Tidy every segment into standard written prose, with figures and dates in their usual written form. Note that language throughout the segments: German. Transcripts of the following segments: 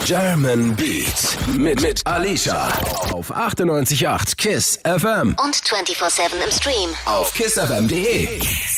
German Beat mit Alicia auf 98.8 KISS FM und 24/7 im Stream auf kissfm.de.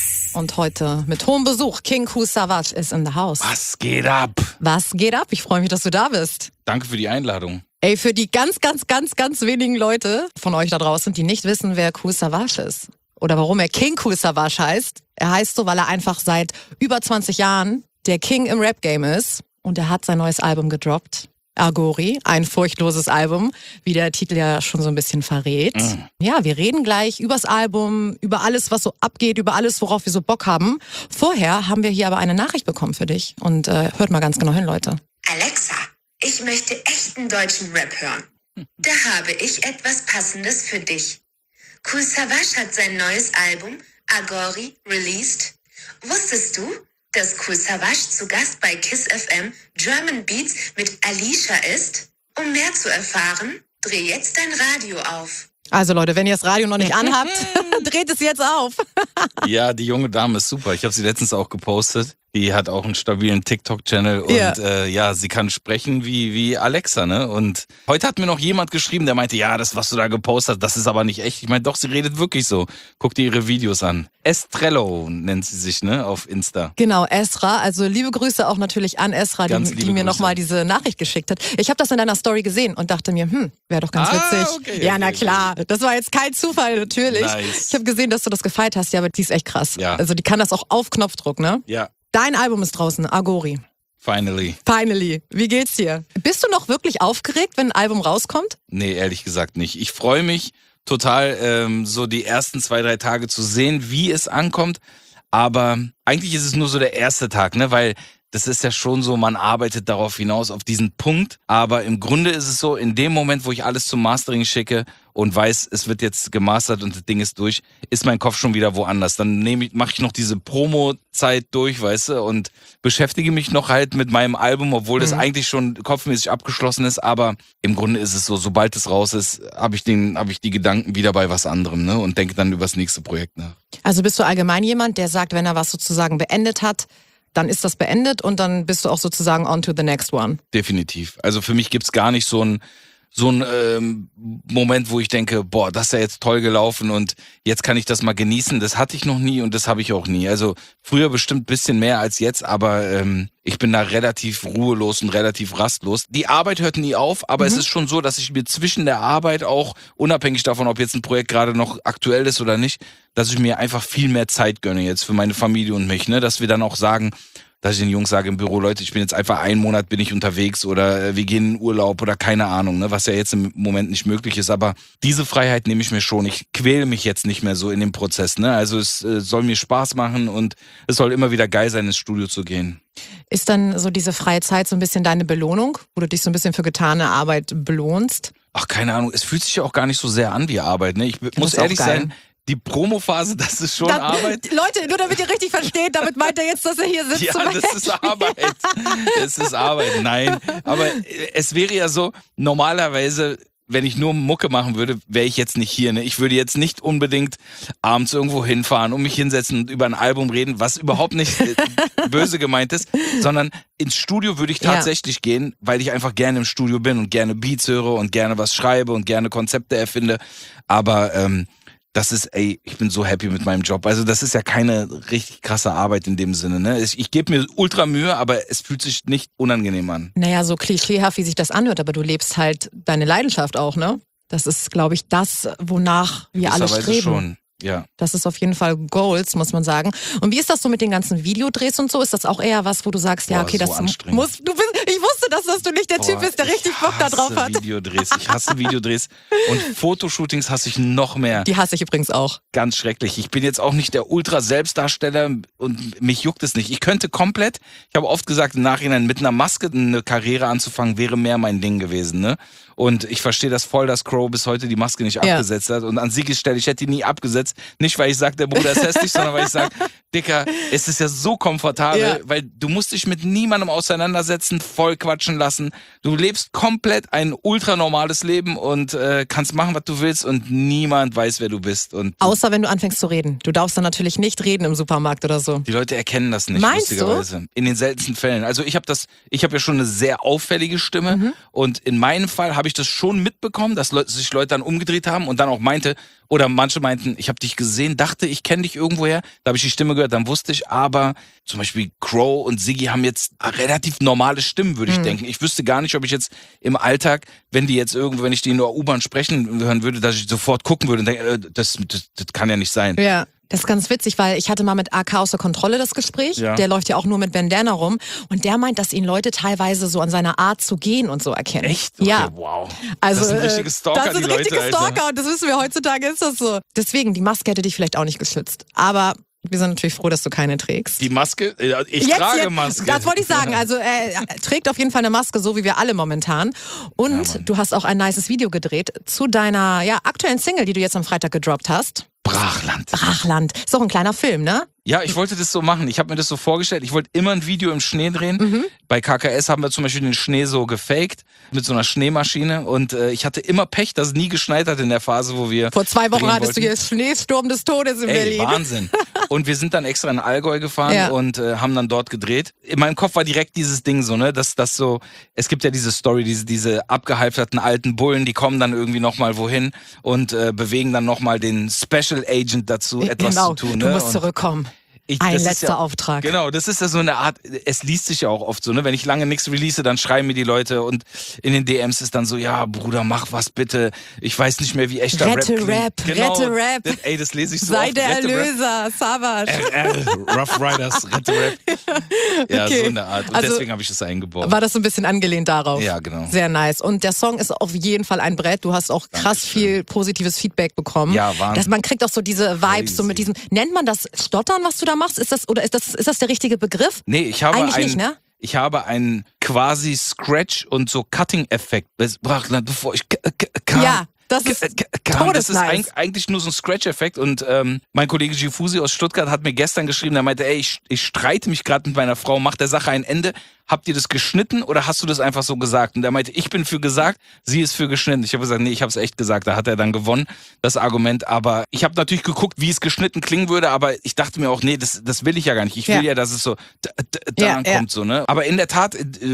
Und heute mit hohem Besuch, King Kool Savas ist in the house. Was geht ab? Was geht ab? Ich freue mich, dass du da bist. Danke für die Einladung. Ey, für die ganz wenigen Leute von euch da draußen, die nicht wissen, wer Kool Savas ist oder warum er King Kool Savas heißt. Er heißt so, weil er einfach seit über 20 Jahren der King im Rap-Game ist. Und er hat sein neues Album gedroppt. Agori, ein furchtloses Album, wie der Titel ja schon so ein bisschen verrät. Ja, wir reden gleich übers Album, über alles, was so abgeht, über alles, worauf wir so Bock haben. Vorher haben wir hier aber eine Nachricht bekommen für dich. Und hört mal ganz genau hin, Leute. Alexa, ich möchte echten deutschen Rap hören. Da habe ich etwas Passendes für dich. Kool Savas hat sein neues Album Agori released. Wusstest du, dass Kool Savas zu Gast bei KISS FM German Beats mit Alicia ist? Um mehr zu erfahren, dreh jetzt dein Radio auf. Also Leute, wenn ihr das Radio noch nicht anhabt, dreht es jetzt auf. Ja, die junge Dame ist super. Ich habe sie letztens auch gepostet. Die hat auch einen stabilen TikTok-Channel und sie kann sprechen wie Alexa, ne? Und heute hat mir noch jemand geschrieben, der meinte, ja, das, was du da gepostet hast, das ist aber nicht echt. Ich meine, doch, sie redet wirklich so. Guck dir ihre Videos an. Estrello nennt sie sich, ne, auf Insta. Genau, Esra. Also liebe Grüße auch natürlich an Esra, die mir nochmal diese Nachricht geschickt hat. Ich habe das in deiner Story gesehen und dachte mir, wäre doch ganz witzig. Okay, ja, na klar. Das war jetzt kein Zufall, natürlich. Nice. Ich habe gesehen, dass du das gefeiert hast, ja, aber die ist echt krass. Ja. Also die kann das auch auf Knopfdruck, ne? Ja. Dein Album ist draußen, Agori. Finally. Wie geht's dir? Bist du noch wirklich aufgeregt, wenn ein Album rauskommt? Nee, ehrlich gesagt nicht. Ich freue mich total, so die ersten 2-3 Tage zu sehen, wie es ankommt. Aber eigentlich ist es nur so der erste Tag, ne? Weil das ist ja schon so, man arbeitet darauf hinaus, auf diesen Punkt. Aber im Grunde ist es so, in dem Moment, wo ich alles zum Mastering schicke und weiß, es wird jetzt gemastert und das Ding ist durch, ist mein Kopf schon wieder woanders. Dann mache ich noch diese Promo-Zeit durch, weißt du, und beschäftige mich noch halt mit meinem Album, obwohl das eigentlich schon kopfmäßig abgeschlossen ist. Aber im Grunde ist es so, sobald es raus ist, habe ich die Gedanken wieder bei was anderem, ne? Und denke dann über das nächste Projekt nach. Also bist du allgemein jemand, der sagt, wenn er was sozusagen beendet hat, dann ist das beendet und dann bist du auch sozusagen on to the next one. Definitiv. Also für mich gibt's gar nicht so ein Moment, wo ich denke, boah, das ist ja jetzt toll gelaufen und jetzt kann ich das mal genießen. Das hatte ich noch nie und das habe ich auch nie. Also früher bestimmt ein bisschen mehr als jetzt, aber ich bin da relativ ruhelos und relativ rastlos. Die Arbeit hört nie auf, aber es ist schon so, dass ich mir zwischen der Arbeit auch, unabhängig davon, ob jetzt ein Projekt gerade noch aktuell ist oder nicht, dass ich mir einfach viel mehr Zeit gönne jetzt für meine Familie und mich, ne, dass wir dann auch sagen, dass ich den Jungs sage im Büro, Leute, ich bin jetzt einfach 1 Monat bin ich unterwegs oder wir gehen in Urlaub oder keine Ahnung, ne, was ja jetzt im Moment nicht möglich ist. Aber diese Freiheit nehme ich mir schon. Ich quäle mich jetzt nicht mehr so in dem Prozess, ne. Also es soll mir Spaß machen und es soll immer wieder geil sein, ins Studio zu gehen. Ist dann so diese freie Zeit so ein bisschen deine Belohnung, wo du dich so ein bisschen für getane Arbeit belohnst? Ach, keine Ahnung. Es fühlt sich ja auch gar nicht so sehr an wie Arbeit, ne. Ich muss ehrlich sein, die Promophase, das ist schon Arbeit. Leute, nur damit ihr richtig versteht, damit meint er jetzt, dass er hier sitzt. Ja, das ist Arbeit. Es ist Arbeit, nein. Aber es wäre ja so, normalerweise, wenn ich nur Mucke machen würde, wäre ich jetzt nicht hier. Ne? Ich würde jetzt nicht unbedingt abends irgendwo hinfahren und mich hinsetzen und über ein Album reden, was überhaupt nicht böse gemeint ist, sondern ins Studio würde ich tatsächlich gehen, weil ich einfach gerne im Studio bin und gerne Beats höre und gerne was schreibe und gerne Konzepte erfinde. Aber das ist, ich bin so happy mit meinem Job. Also das ist ja keine richtig krasse Arbeit in dem Sinne. Ne? Ich gebe mir ultra Mühe, aber es fühlt sich nicht unangenehm an. Naja, so klischeehaft, wie sich das anhört, aber du lebst halt deine Leidenschaft auch, ne? Das ist, glaube ich, das, wonach wir alle streben. Schon. Ja. Das ist auf jeden Fall Goals, muss man sagen. Und wie ist das so mit den ganzen Videodrehs und so? Ist das auch eher was, wo du sagst, ja, okay, so das muss, ich wusste, dass du nicht der Typ bist, der richtig Bock da drauf hat. Ich hasse Videodrehs und Fotoshootings hasse ich noch mehr. Die hasse ich übrigens auch. Ganz schrecklich. Ich bin jetzt auch nicht der Ultra-Selbstdarsteller und mich juckt es nicht. Ich könnte komplett, ich habe oft gesagt, im Nachhinein mit einer Maske eine Karriere anzufangen, wäre mehr mein Ding gewesen, ne? Und ich verstehe das voll, dass Crow bis heute die Maske nicht abgesetzt hat. Und an sich stelle, ich hätte die nie abgesetzt. jetzt nicht, weil ich sage, der Bruder ist hässlich, sondern weil ich sage, Dicker, es ist ja so komfortabel, weil du musst dich mit niemandem auseinandersetzen, voll quatschen lassen. Du lebst komplett ein ultra normales Leben und kannst machen, was du willst und niemand weiß, wer du bist. Und außer wenn du anfängst zu reden. Du darfst dann natürlich nicht reden im Supermarkt oder so. die Leute erkennen das nicht, Meinst lustigerweise. In den seltensten Fällen. Also ich habe ja schon eine sehr auffällige Stimme und in meinem Fall habe ich das schon mitbekommen, dass sich Leute dann umgedreht haben und dann auch oder manche meinten, ich habe dich gesehen, dachte, ich kenne dich irgendwoher. Da habe ich die Stimme gehört, dann wusste ich, aber zum Beispiel Crow und Siggi haben jetzt relativ normale Stimmen, würde ich denken. Ich wüsste gar nicht, ob ich jetzt im Alltag, wenn ich die in der U-Bahn sprechen hören würde, dass ich sofort gucken würde und denke, das kann ja nicht sein. Ja. Das ist ganz witzig, weil ich hatte mal mit AK außer Kontrolle das Gespräch. Ja. Der läuft ja auch nur mit Bandana rum. Und der meint, dass ihn Leute teilweise so an seiner Art zu gehen und so erkennen. Echt? Okay, ja. Wow. Also, das sind richtige Stalker, das sind die Leute, richtige Stalker, Alter. und das wissen wir, heutzutage ist das so. Deswegen, die Maske hätte dich vielleicht auch nicht geschützt. Aber wir sind natürlich froh, dass du keine trägst. Die Maske? Ich trage Maske. Das wollte ich sagen. Also er trägt auf jeden Fall eine Maske, so wie wir alle momentan. Und du hast auch ein nices Video gedreht zu deiner aktuellen Single, die du jetzt am Freitag gedroppt hast. Brachland. Ist doch ein kleiner Film, ne? Ja, ich wollte das so machen. Ich habe mir das so vorgestellt. Ich wollte immer ein Video im Schnee drehen. Bei KKS haben wir zum Beispiel den Schnee so gefaked mit so einer Schneemaschine. Und ich hatte immer Pech, dass es nie geschneit hat in der Phase, wo wir vor 2 Wochen hattest wollten. du hier Schneesturm des Todes in Berlin. Wahnsinn. Und wir sind dann extra in Allgäu gefahren und haben dann dort gedreht. In meinem Kopf war direkt dieses Ding so, ne, dass das so, es gibt ja diese Story, diese abgehalfterten alten Bullen, die kommen dann irgendwie nochmal wohin und bewegen dann nochmal den Special Agent dazu, etwas zu tun. Du musst zurückkommen. Ein letzter Auftrag. Genau, das ist ja so eine Art, es liest sich ja auch oft so, ne? Wenn ich lange nichts release, dann schreiben mir die Leute und in den DMs ist dann so, ja, Bruder, mach was bitte. Ich weiß nicht mehr, wie echter Rap klingt. Rette Rap. Das lese ich so Sei oft. der Erlöser, Savage. Rough Riders, Rette Rap. Ja, okay. so eine Art. Und also, deswegen habe ich das eingebaut. War das so ein bisschen angelehnt darauf? Ja, genau. Sehr nice. Und der Song ist auf jeden Fall ein Brett. Du hast auch krass viel positives Feedback bekommen. Ja, Wahnsinn. Man kriegt auch so diese Vibes, so mit diesem, nennt man das Stottern, was du da machst? Ist das der richtige Begriff? Nee, ich habe eigentlich nicht, ne? Ich habe einen quasi Scratch und so Cutting-Effekt. Bevor ich kam. Ja. Das ist eigentlich nur so ein Scratch-Effekt und mein Kollege Gifusi aus Stuttgart hat mir gestern geschrieben, der meinte, ey, ich streite mich gerade mit meiner Frau, mach der Sache ein Ende. Habt ihr das geschnitten oder hast du das einfach so gesagt? Und der meinte, ich bin für gesagt, sie ist für geschnitten. Ich habe gesagt, nee, ich habe es echt gesagt. Da hat er dann gewonnen, das Argument. Aber ich habe natürlich geguckt, wie es geschnitten klingen würde, aber ich dachte mir auch, nee, das will ich ja gar nicht. Ich will ja, dass es so da kommt, so, ne? Aber in der Tat,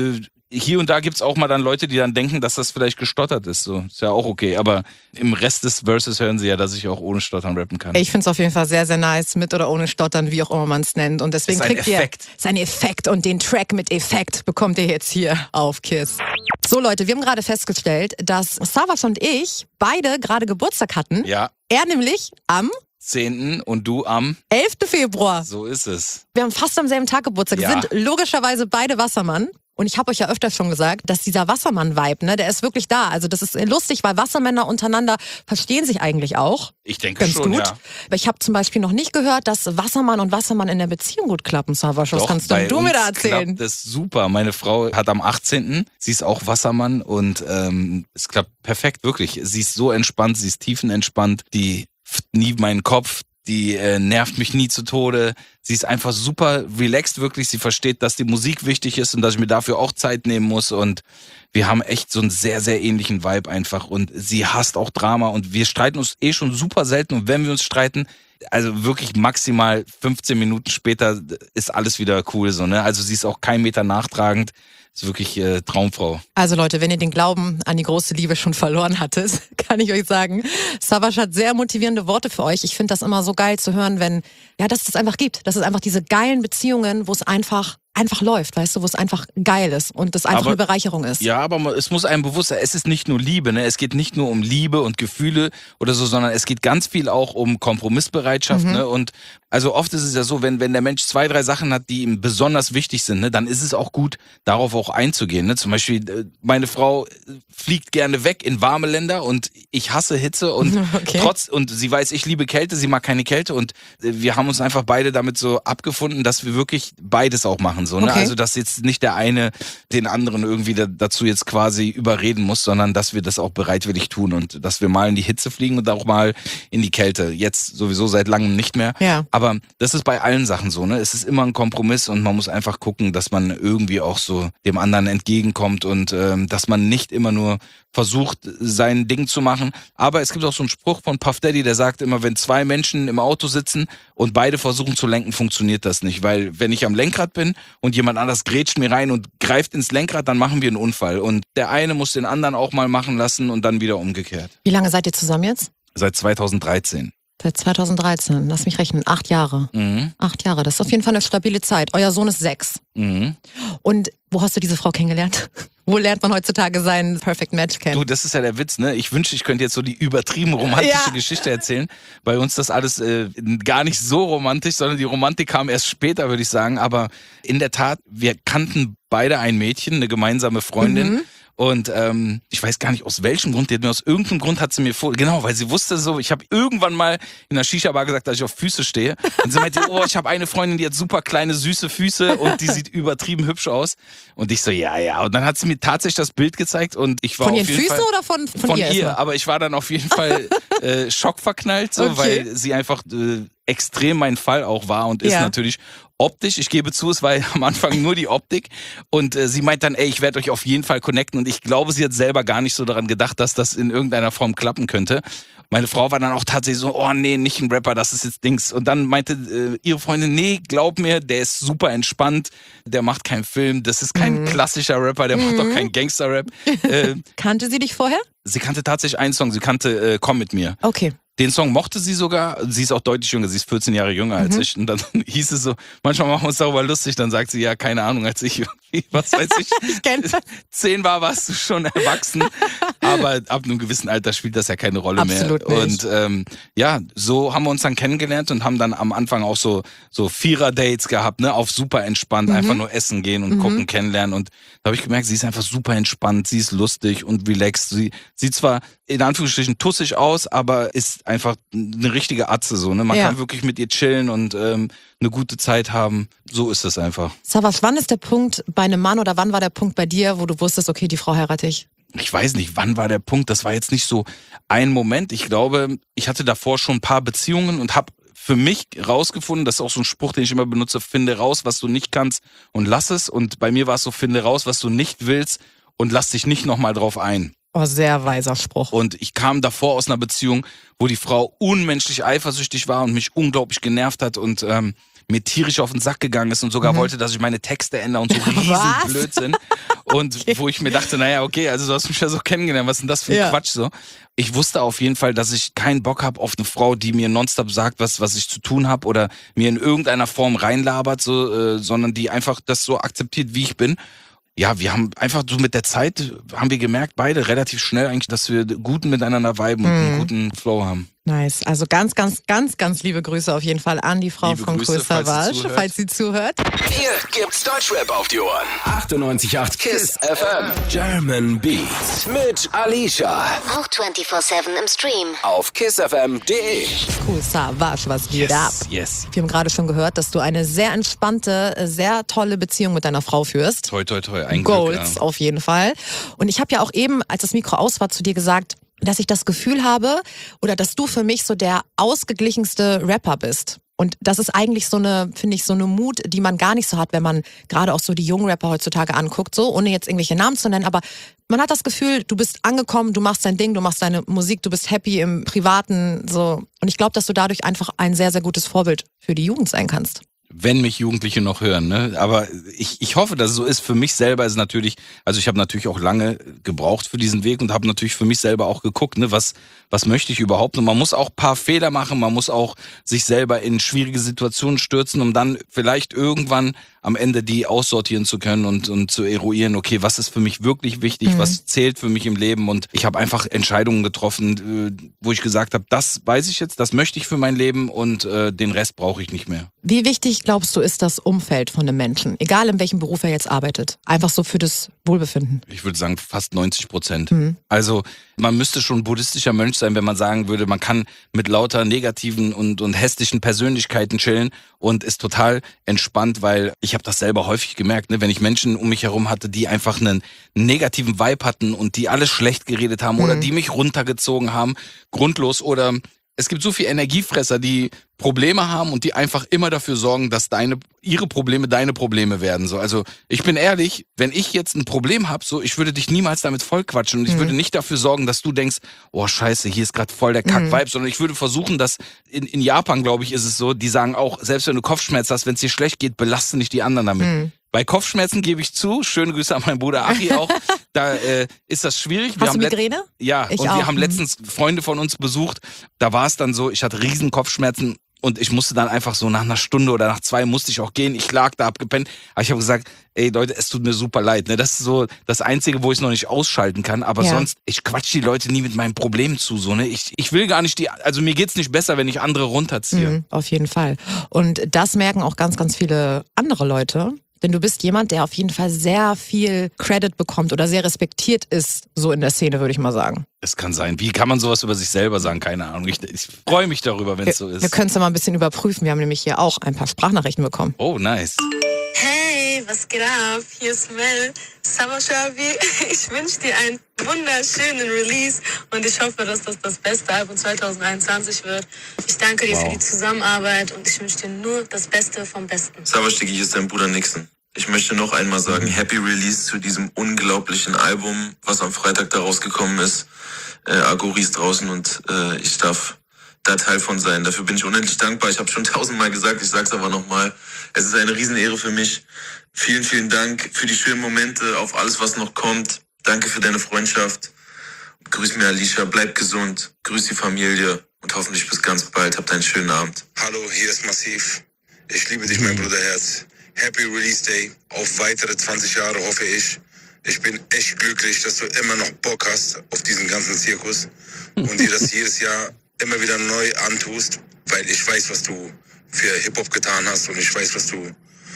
hier und da gibt's auch mal dann Leute, die dann denken, dass das vielleicht gestottert ist. So, ist ja auch okay. Aber im Rest des Verses hören sie ja, dass ich auch ohne Stottern rappen kann. Ich find's auf jeden Fall sehr, sehr nice, mit oder ohne Stottern, wie auch immer man es nennt. Und deswegen kriegt ihr seinen Effekt und den Track mit Effekt bekommt ihr jetzt hier auf KISS. So Leute, wir haben gerade festgestellt, dass Savage und ich beide gerade Geburtstag hatten. Ja. Er nämlich am 10. und du am 11. Februar. So ist es. Wir haben fast am selben Tag Geburtstag. Wir sind logischerweise beide Wassermann. Und ich habe euch ja öfters schon gesagt, dass dieser Wassermann-Vibe, ne, der ist wirklich da. Also das ist lustig, weil Wassermänner untereinander verstehen sich eigentlich auch. Ich denke ganz schon, gut. ja. Aber ich habe zum Beispiel noch nicht gehört, dass Wassermann und Wassermann in der Beziehung gut klappen, Savage. Was kannst du mir da erzählen? Das ist super. Meine Frau hat am 18. Sie ist auch Wassermann und es klappt perfekt, wirklich. Sie ist so entspannt, sie ist tiefenentspannt, die nie meinen Kopf. Die nervt mich nie zu Tode. Sie ist einfach super relaxed, wirklich. Sie versteht, dass die Musik wichtig ist und dass ich mir dafür auch Zeit nehmen muss. Und wir haben echt so einen sehr, sehr ähnlichen Vibe einfach. Und sie hasst auch Drama. Und wir streiten uns schon super selten. Und wenn wir uns streiten, also wirklich maximal 15 Minuten später ist alles wieder cool. So, ne? Also sie ist auch kein Meter nachtragend. Ist wirklich Traumfrau. Also Leute, wenn ihr den Glauben an die große Liebe schon verloren hattet, kann ich euch sagen, Savage hat sehr motivierende Worte für euch. Ich finde das immer so geil zu hören, wenn, dass es das einfach gibt. Dass es einfach diese geilen Beziehungen, wo es einfach läuft, weißt du, wo es einfach geil ist und das einfach eine Bereicherung ist. Ja, aber es muss einem bewusst sein, es ist nicht nur Liebe, ne? Es geht nicht nur um Liebe und Gefühle oder so, sondern es geht ganz viel auch um Kompromissbereitschaft, ne? Und also oft ist es ja so, wenn der Mensch 2, 3 Sachen hat, die ihm besonders wichtig sind, ne, dann ist es auch gut, darauf auch einzugehen, ne? Zum Beispiel, meine Frau fliegt gerne weg in warme Länder und ich hasse Hitze und und sie weiß, ich liebe Kälte, sie mag keine Kälte und wir haben uns einfach beide damit so abgefunden, dass wir wirklich beides auch machen. machen. So, ne? Okay. Also, dass jetzt nicht der eine den anderen irgendwie dazu jetzt quasi überreden muss, sondern dass wir das auch bereitwillig tun und dass wir mal in die Hitze fliegen und auch mal in die Kälte. Jetzt sowieso seit langem nicht mehr. Ja. Aber das ist bei allen Sachen so, ne? Es ist immer ein Kompromiss und man muss einfach gucken, dass man irgendwie auch so dem anderen entgegenkommt und dass man nicht immer nur versucht, sein Ding zu machen. Aber es gibt auch so einen Spruch von Puff Daddy, der sagt immer, wenn zwei Menschen im Auto sitzen und beide versuchen zu lenken, funktioniert das nicht. Weil wenn ich am Lenkrad bin und jemand anders grätscht mir rein und greift ins Lenkrad, dann machen wir einen Unfall. Und der eine muss den anderen auch mal machen lassen und dann wieder umgekehrt. Wie lange seid ihr zusammen jetzt? Seit 2013. Seit 2013, lass mich rechnen, 8 Jahre. 8 Jahre, das ist auf jeden Fall eine stabile Zeit. Euer Sohn ist 6. Und wo hast du diese Frau kennengelernt? Wo lernt man heutzutage seinen Perfect Match kennen? Du, das ist ja der Witz, ne? Ich wünschte, ich könnte jetzt so die übertrieben romantische Geschichte erzählen. Bei uns das alles gar nicht so romantisch, sondern die Romantik kam erst später, würde ich sagen. Aber in der Tat, wir kannten beide ein Mädchen, eine gemeinsame Freundin. Und ich weiß gar nicht aus welchem Grund, aus irgendeinem Grund hat sie mir genau, weil sie wusste so, ich habe irgendwann mal in der Shisha-Bar gesagt, dass ich auf Füße stehe. Und sie meinte, oh, ich habe eine Freundin, die hat super kleine, süße Füße und die sieht übertrieben hübsch aus. Und ich so, ja. Und dann hat sie mir tatsächlich das Bild gezeigt und ich war von auf ihren jeden Füßen Fall, oder von ihr? ihr, aber ich war dann auf jeden Fall schockverknallt, so, weil sie einfach extrem mein Fall auch war und ist natürlich optisch. Ich gebe zu, es war am Anfang nur die Optik und sie meint dann, ey, ich werde euch auf jeden Fall connecten und ich glaube, sie hat selber gar nicht so daran gedacht, dass das in irgendeiner Form klappen könnte. Meine Frau war dann auch tatsächlich so, oh nee, nicht ein Rapper, das ist jetzt Dings. Und dann meinte ihre Freundin, nee, glaub mir, der ist super entspannt, der macht keinen Film, das ist kein klassischer Rapper, der macht doch keinen Gangster-Rap. Kannte sie dich vorher? Sie kannte tatsächlich einen Song, sie kannte Komm mit mir. Okay. Den Song mochte sie sogar, sie ist auch deutlich jünger, sie ist 14 Jahre jünger als ich. Und dann hieß es so, manchmal machen wir uns darüber lustig, dann sagt sie, ja, keine Ahnung, als ich irgendwie, was weiß ich, Ich kenn das. 10 war, warst du schon erwachsen. Aber ab einem gewissen Alter spielt das ja keine Rolle Absolut mehr. nicht. Und so haben wir uns dann kennengelernt und haben dann am Anfang auch so Vierer-Dates gehabt, ne, auf super entspannt, einfach nur essen gehen und gucken, kennenlernen. Und da habe ich gemerkt, sie ist einfach super entspannt, sie ist lustig und relaxed. Sie sieht zwar in Anführungsstrichen tussig aus, aber ist einfach eine richtige Atze so, ne? Man kann wirklich mit ihr chillen und eine gute Zeit haben. So ist es einfach. Savas, wann ist der Punkt bei einem Mann oder wann war der Punkt bei dir, wo du wusstest, okay, die Frau heirate ich? Ich weiß nicht, wann war der Punkt. Das war jetzt nicht so ein Moment. Ich glaube, ich hatte davor schon ein paar Beziehungen und habe für mich rausgefunden, das ist auch so ein Spruch, den ich immer benutze, finde raus, was du nicht kannst und lass es. Und bei mir war es so, finde raus, was du nicht willst und lass dich nicht nochmal drauf ein. Oh, sehr weiser Spruch. Und ich kam davor aus einer Beziehung, wo die Frau unmenschlich eifersüchtig war und mich unglaublich genervt hat und mir tierisch auf den Sack gegangen ist und sogar wollte, dass ich meine Texte ändere und so riesen Blödsinn. Und wo ich mir dachte, naja, okay, also du hast mich ja so kennengelernt, was ist denn das für ein Quatsch so? Ich wusste auf jeden Fall, dass ich keinen Bock habe auf eine Frau, die mir nonstop sagt, was ich zu tun habe oder mir in irgendeiner Form reinlabert, so, sondern die einfach das so akzeptiert, wie ich bin. Ja, wir haben einfach so mit der Zeit, haben wir gemerkt, beide relativ schnell eigentlich, dass wir gut miteinander viben und einen guten Flow haben. Nice. Also ganz, ganz, ganz, ganz liebe Grüße auf jeden Fall an die Frau Liebe von Grüße, Kool Savas, falls sie zuhört. Hier gibt's Deutschrap auf die Ohren. 98.8 KISS FM. German Beats mit Alicia. Auch 24/7 im Stream. Auf kissfm.de. Kool Savas, was geht ab? Yes. Wir haben gerade schon gehört, dass du eine sehr entspannte, sehr tolle Beziehung mit deiner Frau führst. Toi, toi, toi. Ein Goals Glück, auf jeden Fall. Und ich habe ja auch eben, als das Mikro aus war, zu dir gesagt, dass ich das Gefühl habe oder dass du für mich so der ausgeglichenste Rapper bist. Und das ist eigentlich so eine, finde ich, so eine Mut, die man gar nicht so hat, wenn man gerade auch so die jungen Rapper heutzutage anguckt, so ohne jetzt irgendwelche Namen zu nennen, aber man hat das Gefühl, du bist angekommen, du machst dein Ding, du machst deine Musik, du bist happy im Privaten, so. Und ich glaube, dass du dadurch einfach ein sehr, sehr gutes Vorbild für die Jugend sein kannst. Wenn mich Jugendliche noch hören, ne? Aber ich hoffe, dass es so ist. Für mich selber ist es natürlich, also ich habe natürlich auch lange gebraucht für diesen Weg und habe natürlich für mich selber auch geguckt, ne, was möchte ich überhaupt? Und man muss auch ein paar Fehler machen, man muss auch sich selber in schwierige Situationen stürzen, um dann vielleicht irgendwann am Ende die aussortieren zu können und zu eruieren, okay, was ist für mich wirklich wichtig, was zählt für mich im Leben. Und ich habe einfach Entscheidungen getroffen, wo ich gesagt habe, das weiß ich jetzt, das möchte ich für mein Leben und den Rest brauche ich nicht mehr. Wie wichtig, glaubst du, ist das Umfeld von einem Menschen, egal in welchem Beruf er jetzt arbeitet? Einfach so für das Wohlbefinden. Ich würde sagen fast 90%. Also man müsste schon ein buddhistischer Mönch sein, wenn man sagen würde, man kann mit lauter negativen und hässlichen Persönlichkeiten chillen und ist total entspannt, weil ich ich habe das selber häufig gemerkt, ne, wenn ich Menschen um mich herum hatte, die einfach einen negativen Vibe hatten und die alles schlecht geredet haben oder die mich runtergezogen haben, grundlos, oder es gibt so viele Energiefresser, die Probleme haben und die einfach immer dafür sorgen, dass ihre Probleme deine Probleme werden. So, also ich bin ehrlich, wenn ich jetzt ein Problem habe, so, ich würde dich niemals damit vollquatschen und ich würde nicht dafür sorgen, dass du denkst, oh scheiße, hier ist gerade voll der Kack-Vibe, sondern ich würde versuchen, dass in Japan, glaube ich, ist es so, die sagen auch, selbst wenn du Kopfschmerzen hast, wenn es dir schlecht geht, belaste nicht die anderen damit. Bei Kopfschmerzen gebe ich zu, schöne Grüße an meinen Bruder Achi auch, da ist das schwierig. Hast du Migräne? Ja, Ich und auch. wir haben letztens Freunde von uns besucht, da war es dann so, ich hatte riesen Kopfschmerzen und ich musste dann einfach so nach einer Stunde oder nach 2 musste ich auch gehen, ich lag da, hab gepennt, aber ich habe gesagt, ey Leute, es tut mir super leid, ne? Das ist so das Einzige, wo ich es noch nicht ausschalten kann, aber sonst, ich quatsch die Leute nie mit meinen Problemen zu, so, ne? Ich will gar nicht also mir geht's nicht besser, wenn ich andere runterziehe. Auf jeden Fall. Und das merken auch ganz, ganz viele andere Leute. Denn du bist jemand, der auf jeden Fall sehr viel Credit bekommt oder sehr respektiert ist, so in der Szene, würde ich mal sagen. Es kann sein. Wie kann man sowas über sich selber sagen? Keine Ahnung. Ich freue mich darüber, wenn es so ist. Wir können es ja mal ein bisschen überprüfen. Wir haben nämlich hier auch ein paar Sprachnachrichten bekommen. Oh, nice. Hey, was geht ab? Hier ist Mel. Summer Shavi, ich wünsche dir einen wunderschönen Release und ich hoffe, dass das das beste Album 2021 wird. Ich danke dir für die Zusammenarbeit und ich wünsche dir nur das Beste vom Besten. Sava Stiggy, hier ist dein Bruder Nixon. Ich möchte noch einmal sagen, Happy Release zu diesem unglaublichen Album, was am Freitag da rausgekommen ist. Agori ist draußen und ich darf da Teil von sein. Dafür bin ich unendlich dankbar. Ich habe schon 1000-mal gesagt, ich sag's aber nochmal. Es ist eine Riesenehre für mich. Vielen, vielen Dank für die schönen Momente, auf alles, was noch kommt. Danke für deine Freundschaft. Grüß mir Alicia, bleib gesund. Grüß die Familie und hoffentlich bis ganz bald. Habt einen schönen Abend. Hallo, hier ist Massiv. Ich liebe dich, mein Bruderherz. Happy Release Day. Auf weitere 20 Jahre hoffe ich. Ich bin echt glücklich, dass du immer noch Bock hast auf diesen ganzen Zirkus und dir das jedes Jahr immer wieder neu antust, weil ich weiß, was du für Hip-Hop getan hast und ich weiß, was du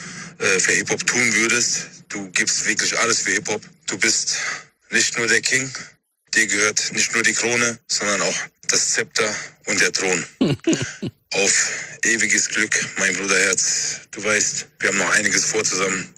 für Hip-Hop tun würdest. Du gibst wirklich alles für Hip-Hop. Du bist nicht nur der King, dir gehört nicht nur die Krone, sondern auch das Zepter und der Thron. Auf ewiges Glück, mein Bruderherz. Du weißt, wir haben noch einiges vor zusammen.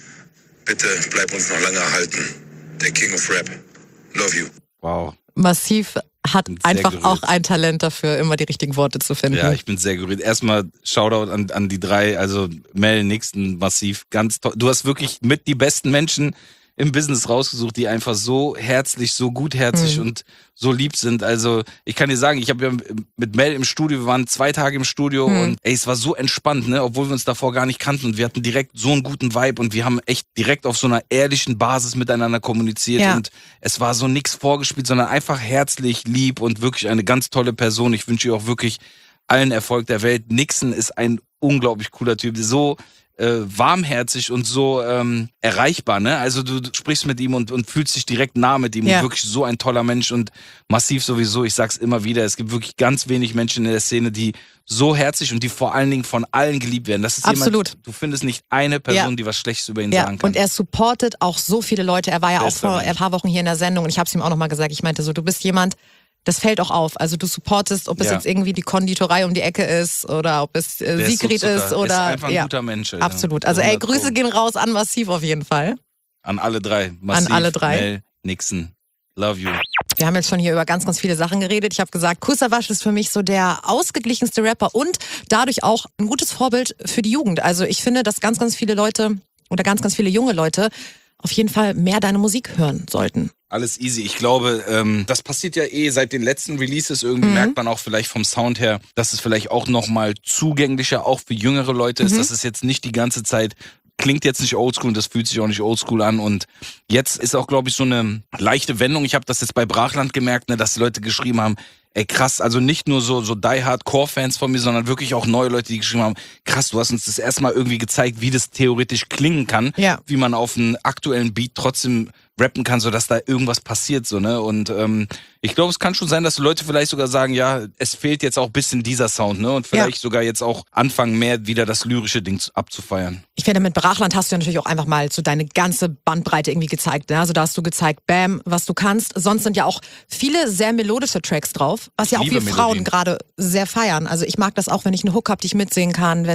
Bitte bleib uns noch lange erhalten. Der King of Rap. Love you. Wow. Massiv hat Sehr einfach gerührt. auch ein Talent dafür, immer die richtigen Worte zu finden. Ja, ich bin sehr gerührt. Erstmal Shoutout an die 3, also Mel, Nixon, Massiv, ganz toll. Du hast wirklich mit die besten Menschen im Business rausgesucht, die einfach so herzlich, so gutherzig und so lieb sind. Also ich kann dir sagen, ich habe ja mit Mel im Studio, wir waren 2 Tage im Studio und ey, es war so entspannt, ne, obwohl wir uns davor gar nicht kannten und wir hatten direkt so einen guten Vibe und wir haben echt direkt auf so einer ehrlichen Basis miteinander kommuniziert und es war so nichts vorgespielt, sondern einfach herzlich, lieb und wirklich eine ganz tolle Person. Ich wünsche ihr auch wirklich allen Erfolg der Welt. Nixon ist ein unglaublich cooler Typ, so warmherzig und so erreichbar, ne? Also du sprichst mit ihm und fühlst dich direkt nah mit ihm. Und wirklich so ein toller Mensch und Massiv sowieso. Ich sag's immer wieder, es gibt wirklich ganz wenig Menschen in der Szene, die so herzlich und die vor allen Dingen von allen geliebt werden. Das ist jemand, du findest nicht eine Person, die was Schlechtes über ihn sagen kann. Und er supportet auch so viele Leute. Er war ja auch vor ein paar Wochen hier in der Sendung und ich habe es ihm auch nochmal gesagt. Ich meinte so, du bist jemand, das fällt auch auf. Also du supportest, ob es jetzt irgendwie die Konditorei um die Ecke ist oder ob es Sigrid ist oder... Ist einfach ein guter Mensch. Absolut. Also ey, Grüße gehen raus an Massiv auf jeden Fall. An alle 3. Massiv, an alle 3. Mel, Nixon. Love you. Wir haben jetzt schon hier über ganz, ganz viele Sachen geredet. Ich habe gesagt, Kool Savas ist für mich so der ausgeglichenste Rapper und dadurch auch ein gutes Vorbild für die Jugend. Also ich finde, dass ganz, ganz viele Leute oder ganz, ganz viele junge Leute auf jeden Fall mehr deine Musik hören sollten. Alles easy. Ich glaube, das passiert ja seit den letzten Releases. Irgendwie merkt man auch vielleicht vom Sound her, dass es vielleicht auch nochmal zugänglicher auch für jüngere Leute ist. Das ist jetzt nicht die ganze Zeit, klingt jetzt nicht oldschool und das fühlt sich auch nicht oldschool an. Und jetzt ist auch, glaube ich, so eine leichte Wendung. Ich habe das jetzt bei Brachland gemerkt, ne, dass die Leute geschrieben haben, ey krass, also nicht nur so Die-Hard-Core-Fans von mir, sondern wirklich auch neue Leute, die geschrieben haben, krass, du hast uns das erstmal irgendwie gezeigt, wie das theoretisch klingen kann, wie man auf einen aktuellen Beat trotzdem rappen kann, sodass da irgendwas passiert, so, ne? Und ich glaube, es kann schon sein, dass die Leute vielleicht sogar sagen, ja, es fehlt jetzt auch ein bisschen dieser Sound, ne? Und vielleicht sogar jetzt auch anfangen, mehr wieder das lyrische Ding abzufeiern. Ich finde, mit Brachland hast du ja natürlich auch einfach mal so deine ganze Bandbreite irgendwie gezeigt, ne? Also da hast du gezeigt, bam, was du kannst. Sonst sind ja auch viele sehr melodische Tracks drauf, was ja auch wir Frauen gerade sehr feiern. Also ich mag das auch, wenn ich eine Hook habe, die ich mitsingen kann, wenn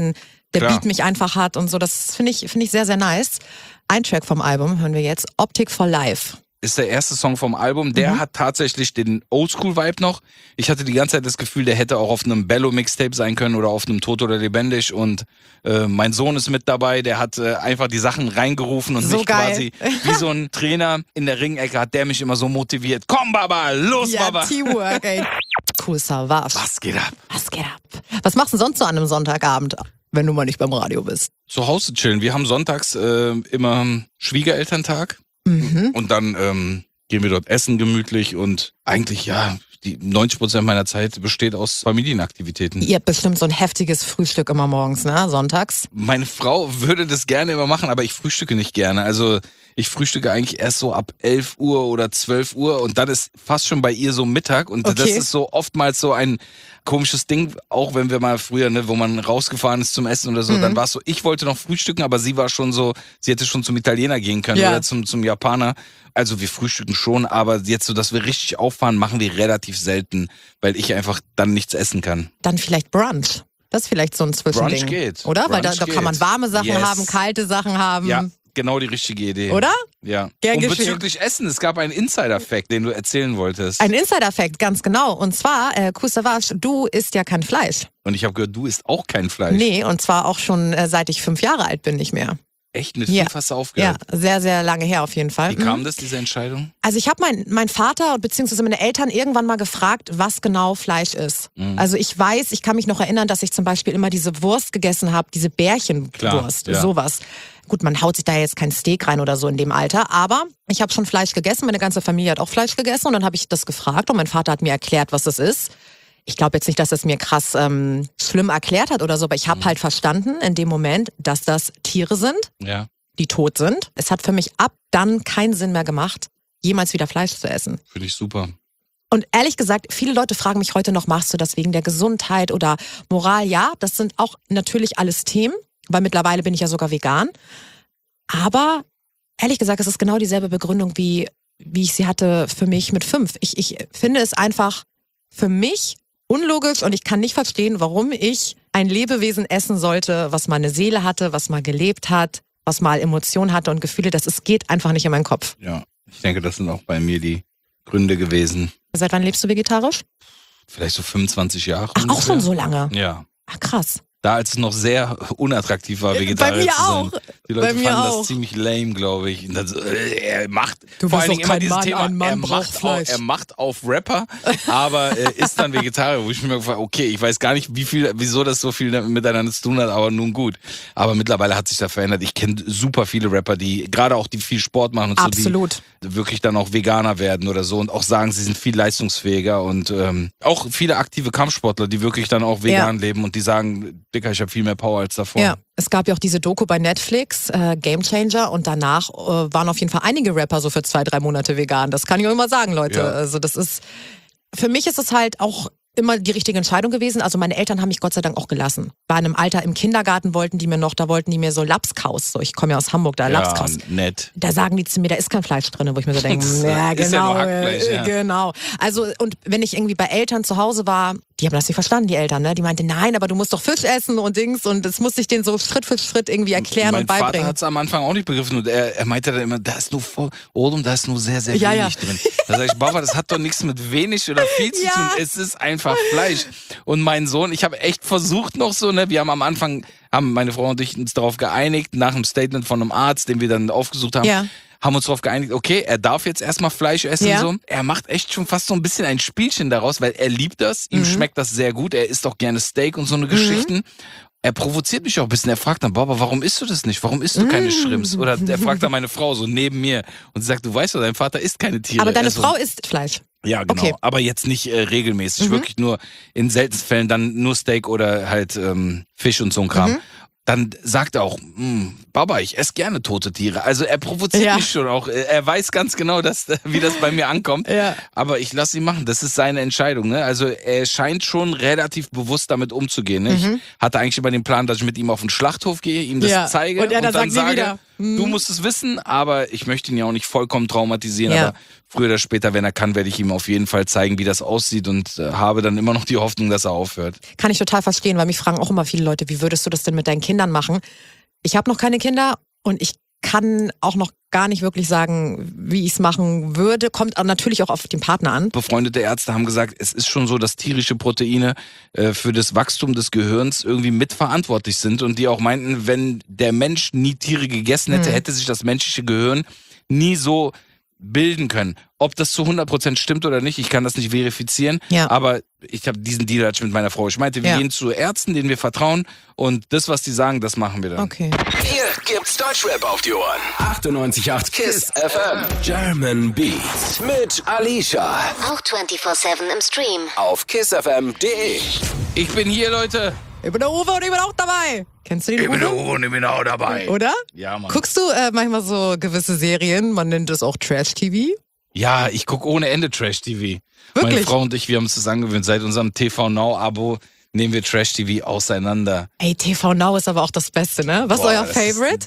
der Klar. Beat mich einfach hat und so. Das finde ich sehr, sehr nice. Ein Track vom Album hören wir jetzt, Optic for Life. Ist der erste Song vom Album. Der hat tatsächlich den Oldschool-Vibe noch. Ich hatte die ganze Zeit das Gefühl, der hätte auch auf einem Bello-Mixtape sein können oder auf einem Tot oder Lebendig. Und mein Sohn ist mit dabei, der hat einfach die Sachen reingerufen und So mich geil. quasi wie so ein Trainer in der Ringecke hat der mich immer so motiviert. Komm, Baba, los, Ja, Baba. Teamwork, ey. Cool Savage. Was geht ab? Was geht ab? Was machst du sonst so an einem Sonntagabend, wenn du mal nicht beim Radio bist? Zu Hause chillen. Wir haben sonntags immer Schwiegerelterntag. Und dann gehen wir dort essen gemütlich und eigentlich, ja, die 90% meiner Zeit besteht aus Familienaktivitäten. Ihr habt bestimmt so ein heftiges Frühstück immer morgens, ne? Sonntags. Meine Frau würde das gerne immer machen, aber ich frühstücke nicht gerne. Also ich frühstücke eigentlich erst so ab 11 Uhr oder 12 Uhr und dann ist fast schon bei ihr so Mittag und das Okay. ist so oftmals so ein komisches Ding, auch wenn wir mal früher, ne, wo man rausgefahren ist zum Essen oder so, dann war es so, ich wollte noch frühstücken, aber sie war schon so, sie hätte schon zum Italiener gehen können Ja. oder zum Japaner. Also wir frühstücken schon, aber jetzt so, dass wir richtig auffahren, machen wir relativ selten, weil ich einfach dann nichts essen kann. Dann vielleicht Brunch. Das ist vielleicht so ein Zwischending. Brunch geht. Oder? Weil da Brunch kann man geht. warme Sachen Yes. haben, kalte Sachen haben. Ja, genau die richtige Idee. Oder? Ja. Gern Und geschehen. bezüglich Essen, es gab einen Insider-Fact, den du erzählen wolltest. Ein Insider-Fact, ganz genau. Und zwar, Cool Savage, du isst ja kein Fleisch. Und ich habe gehört, du isst auch kein Fleisch. Nee, und zwar auch schon seit ich 5 Jahre alt bin, nicht mehr. Echt? Mit Ja. 5 hast du Ja, aufgehört? sehr, sehr lange her auf jeden Fall. Wie kam das, diese Entscheidung? Also ich habe mein Vater bzw. meine Eltern irgendwann mal gefragt, was genau Fleisch ist. Also ich kann mich noch erinnern, dass ich zum Beispiel immer diese Wurst gegessen habe, diese Bärchenwurst, Klar, ja. sowas. Gut, man haut sich da jetzt kein Steak rein oder so in dem Alter, aber ich habe schon Fleisch gegessen, meine ganze Familie hat auch Fleisch gegessen und dann habe ich das gefragt und mein Vater hat mir erklärt, was das ist. Ich glaube jetzt nicht, dass es mir krass schlimm erklärt hat oder so, aber ich habe halt verstanden in dem Moment, dass das Tiere sind, Ja. die tot sind. Es hat für mich ab dann keinen Sinn mehr gemacht, jemals wieder Fleisch zu essen. Finde ich super. Und ehrlich gesagt, viele Leute fragen mich heute noch, machst du das wegen der Gesundheit oder Moral? Ja, das sind auch natürlich alles Themen, weil mittlerweile bin ich ja sogar vegan. Aber ehrlich gesagt, es ist genau dieselbe Begründung, wie ich sie hatte für mich mit 5. Ich finde es einfach für mich unlogisch und ich kann nicht verstehen, warum ich ein Lebewesen essen sollte, was mal eine Seele hatte, was mal gelebt hat, was mal Emotionen hatte und Gefühle. Es geht einfach nicht in meinen Kopf. Ja. Ich denke, das sind auch bei mir die Gründe gewesen. Seit wann lebst du vegetarisch? Vielleicht so 25 Jahre. Ach, auch ungefähr. schon so lange. Ja. Ach, krass. Da, als es noch sehr unattraktiv war, Vegetarier mir zu sein. auch. Die Leute Bei mir fanden auch. das ziemlich lame, glaube ich. Und dann so, er macht Du vor bist allen Dingen doch immer kein dieses Mann, Thema, ein Mann braucht Fleisch. er macht auf Rapper, aber ist dann Vegetarier, wo ich mir gefragt, okay, ich weiß gar nicht, wieso das so viel miteinander zu tun hat, aber nun gut. Aber mittlerweile hat sich das verändert. Ich kenne super viele Rapper, die gerade auch die viel Sport machen und Absolut. so, die wirklich dann auch Veganer werden oder so und auch sagen, sie sind viel leistungsfähiger und auch viele aktive Kampfsportler, die wirklich dann auch vegan leben und die sagen, Dicker, ich habe viel mehr Power als davor. Ja, es gab ja auch diese Doku bei Netflix, Game Changer, und danach waren auf jeden Fall einige Rapper so für 2-3 Monate vegan. Das kann ich auch immer sagen, Leute. Ja. Also für mich ist es halt auch immer die richtige Entscheidung gewesen. Also meine Eltern haben mich Gott sei Dank auch gelassen. War in einem Alter im Kindergarten, da wollten die mir so Lapskaus, so ich komme ja aus Hamburg, da Lapskaus. Nett. Da sagen die zu mir, da ist kein Fleisch drin, wo ich mir so denke, ja Ist ja genau, nur Hackfleisch, ja. genau. Also und wenn ich irgendwie bei Eltern zu Hause war, die haben das nicht verstanden, die Eltern, ne? Die meinten, nein, aber du musst doch Fisch essen und Dings und das musste ich denen so Schritt für Schritt irgendwie erklären Mein und beibringen. Vater hat es am Anfang auch nicht begriffen und er meinte dann immer, da ist nur da ist nur sehr, sehr Ja, wenig ja. drin. Da sag ich, Baba, das hat doch nichts mit wenig oder viel zu Ja. tun, es ist einfach Fleisch. Und mein Sohn, ich habe echt versucht noch so, ne, wir haben am Anfang, haben meine Frau und ich uns darauf geeinigt, nach einem Statement von einem Arzt, den wir dann aufgesucht haben, Ja. haben uns darauf geeinigt, okay, er darf jetzt erstmal Fleisch essen. Ja. So. Er macht echt schon fast so ein bisschen ein Spielchen daraus, weil er liebt das, ihm schmeckt das sehr gut, er isst auch gerne Steak und so eine Geschichten. Er provoziert mich auch ein bisschen. Er fragt dann, Baba, warum isst du das nicht? Warum isst du keine Shrimps? Oder er fragt dann meine Frau so neben mir und sie sagt, du weißt doch, dein Vater isst keine Tiere. Aber deine Also, Frau isst Fleisch. ja, genau. Okay. Aber jetzt nicht regelmäßig. Wirklich nur in seltensten Fällen dann nur Steak oder halt Fisch und so ein Kram. Dann sagt er auch, Baba, ich esse gerne tote Tiere. Also er provoziert Ja. mich schon auch. Er weiß ganz genau, wie das bei mir ankommt. Ja. Aber ich lasse ihn machen. Das ist seine Entscheidung. Ne? Also er scheint schon relativ bewusst damit umzugehen. Ne? Ich hatte eigentlich immer den Plan, dass ich mit ihm auf den Schlachthof gehe, ihm das zeige Und er dann sagt, nie sage, wieder. du musst es wissen, aber ich möchte ihn ja auch nicht vollkommen traumatisieren. Ja. Aber früher oder später, wenn er kann, werde ich ihm auf jeden Fall zeigen, wie das aussieht und habe dann immer noch die Hoffnung, dass er aufhört. Kann ich total verstehen, weil mich fragen auch immer viele Leute, wie würdest du das denn mit deinen Kindern machen? Ich habe noch keine Kinder und ich kann auch noch gar nicht wirklich sagen, wie ich es machen würde. Kommt natürlich auch auf den Partner an. Befreundete Ärzte haben gesagt, es ist schon so, dass tierische Proteine für das Wachstum des Gehirns irgendwie mitverantwortlich sind und die auch meinten, wenn der Mensch nie Tiere gegessen hätte, hätte sich das menschliche Gehirn nie so bilden können. Ob das zu 100% stimmt oder nicht, ich kann das nicht verifizieren, aber ich habe diesen Deal halt mit meiner Frau. Ich meinte, wir gehen zu Ärzten, denen wir vertrauen und das, was die sagen, das machen wir dann. Okay. Hier gibt's Deutschrap auf die Ohren. 98.8 KISS FM. German Beats mit Alicia. Auch 24/7 im Stream. Auf kissfm.de. Ich bin hier, Leute. Ich bin der Uwe und ich bin auch dabei. Kennst du den Uwe? Uwe und ich bin auch dabei. Oder? Ja, Mann. Guckst du manchmal so gewisse Serien, man nennt es auch Trash-TV? Ja, ich gucke ohne Ende Trash-TV. Wirklich? Meine Frau und ich, wir haben uns das angewöhnt. Seit unserem TV Now-Abo nehmen wir Trash-TV auseinander. Ey, TV Now ist aber auch das Beste, ne? Was ist euer Favorite?